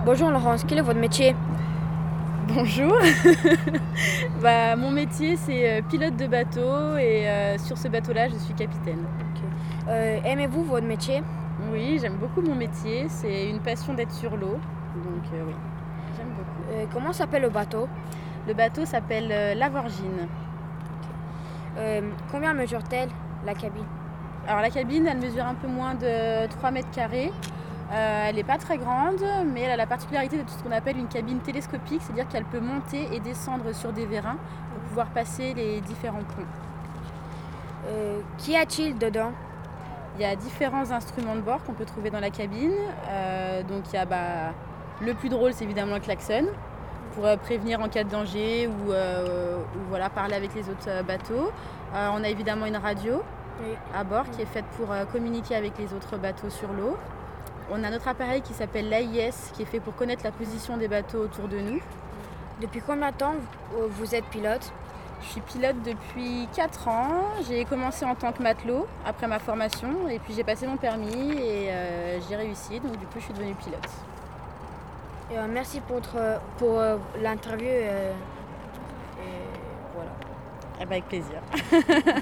Bonjour Laurence, quel est votre métier? Bonjour. Mon métier c'est pilote de bateau et sur ce bateau-là je suis capitaine. Aimez-vous votre métier? Oui, j'aime beaucoup mon métier, c'est une passion d'être sur l'eau, donc oui, j'aime beaucoup. Comment s'appelle le bateau? Le bateau s'appelle la Vorgine. Combien mesure-t-elle la cabine? Alors la cabine elle mesure un peu moins de 3 mètres carrés. Elle n'est pas très grande, mais elle a la particularité de ce qu'on appelle une cabine télescopique, c'est-à-dire qu'elle peut monter et descendre sur des vérins pour pouvoir passer les différents ponts. Qu'y a-t-il dedans? Il y a différents instruments de bord qu'on peut trouver dans la cabine. Donc il y a le plus drôle, c'est évidemment le klaxon pour prévenir en cas de danger ou parler avec les autres bateaux. On a évidemment une radio à bord qui est faite pour communiquer avec les autres bateaux sur l'eau. On a notre appareil qui s'appelle l'AIS qui est fait pour connaître la position des bateaux autour de nous. Depuis combien de temps vous êtes pilote? Je suis pilote depuis 4 ans. J'ai commencé en tant que matelot après ma formation et puis j'ai passé mon permis et j'ai réussi. Donc du coup je suis devenue pilote. Merci pour l'interview. Et voilà. Avec plaisir.